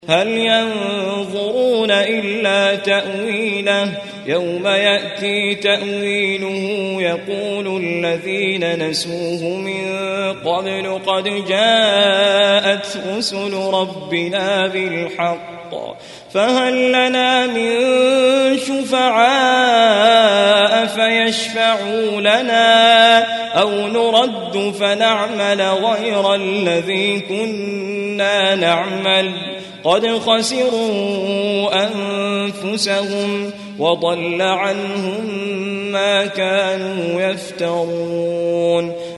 هل ينظرون إلا تأويله يوم يأتي تأويله يقول الذين نسوه من قبل قد جاءت رسل ربنا بالحق فهل لنا من شفعاء فيشفعوا لنا أو نرد فنعمل غير الذي كنا نعمل قد خسروا أنفسهم وضل عنهم ما كانوا يفترون